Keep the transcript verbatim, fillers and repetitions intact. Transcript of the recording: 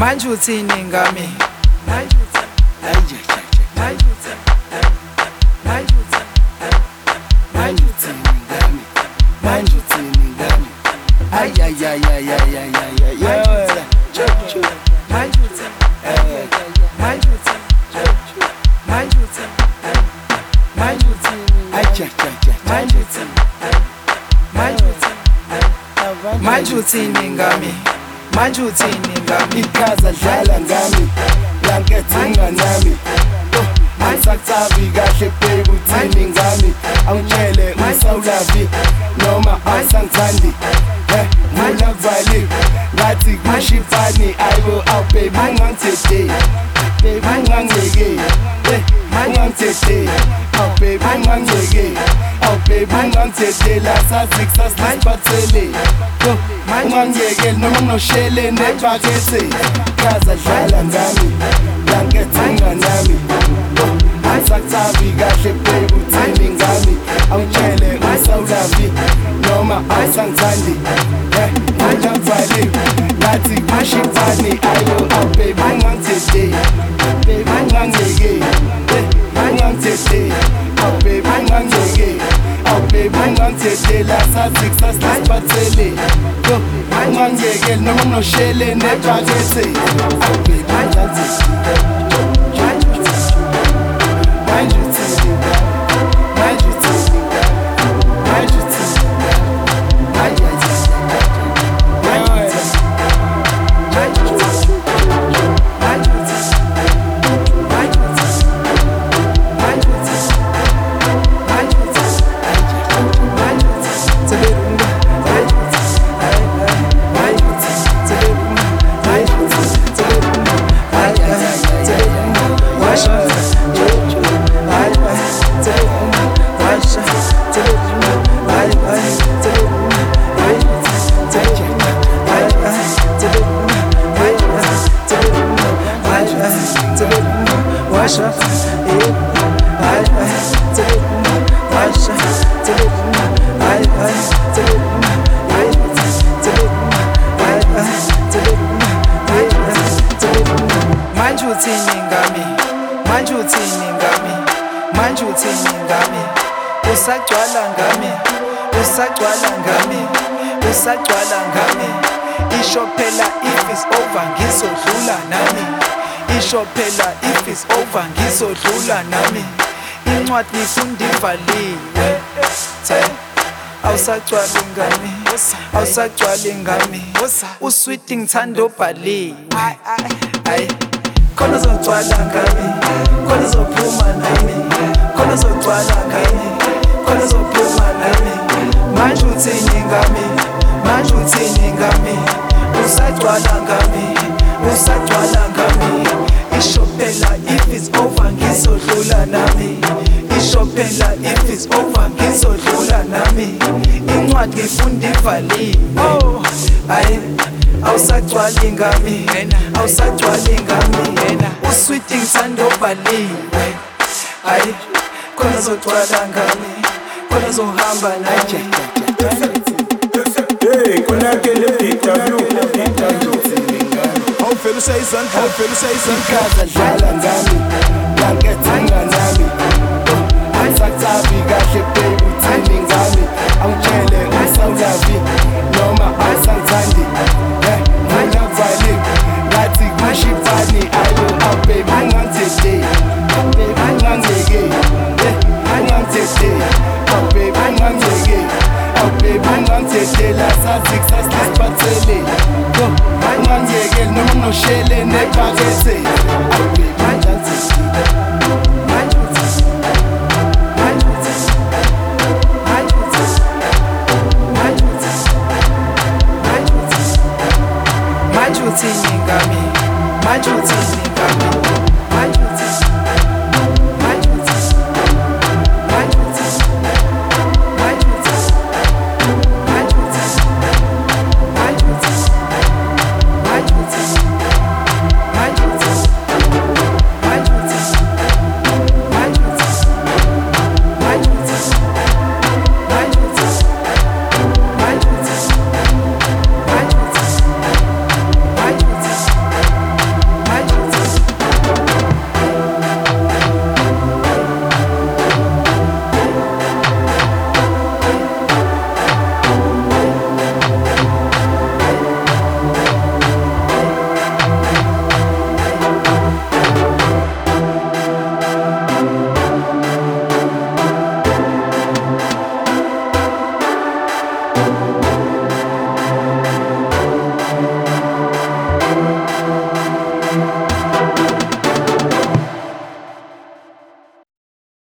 manje uthini ngami manje uthini manje uthini manje uthini manje uthini ngami manje uthini ngami ay ay ay ay ay ay ay yeah manje uthini manje uthini manje uthini manje uthini ay cha cha cha manje uthini manje uthini manje uthini ngami manje uthini ngami ikhaza dlala ngami lankethinga nami Angisakuthabi kahle baby uthini ngami Awutshele usawulavi noma awusangithandi Muna kuvali ngathi kushifani ayibo awu baby ungangithethe Baby ungangeke ungangithethe Awu baby ungangeke Awu baby ungangithethe la sazi kusasiphathele ungangeke noma nginoshele nebhakethe Ikhaza dlala ngami lankethinga nami Angisakuthabi kahle baby uthini ngami Awutshele usawulavi noma awusangithandi Muna kuvali ngathi kushifani ayibo awu baby ungangithethe Baby ungangeke ungangithethe Awu baby ungangeke Awu baby ungangithethe la sazi kusasiphathele ungangeke noma nginoshele nebhakethe Awu baby ungangithethe manje uthini manje uthini manje uthini manje uthini manje uthini ngami manje uthini ngami manje uthini ngami usagcwala ngami usagcwala ngami usagcwala ngami isho phela if it's over ngizodlula nami isho phela if it's over ngizodlula nami incwadi ngifunda ivaliwe the awusagcwali ngami awusagcwali ngami usweet ngithanda obhaliwe ay khona uzogcwala ngami khona uzophuma nami khona uzogcwala ngami khona uzophuma nami manje uthini ngami manje uthini ngami usagcwala ngami usagcwala ngami isho phela if it's over ngizodlula nami isho phela if it's over ngizodlula nami incwadi ngifunda ivaliwe oh ay awusagcwali ngami awusagcwali ngami usweet ngithanda obhaliwe ay khona uzogcwala ngami khona uzohamba naye hey konakele interview interview how feel say son how feel say son ikhaza dlala ngami lankethinga nami Angisakuthabi kahle baby uthini ngami Awutshele usawulavi noma awusangithandi Muna kuvali ngathi kushifani ayibo awu baby ungangithethe Baby ungangeke ungangithethe Awu baby ungangeke Awu baby ungangithethe la sazi kusasiphathele ungangeke noma nginoshele nebhakethe Awu baby ungangithethe manje uthini ngami manje uthini ngami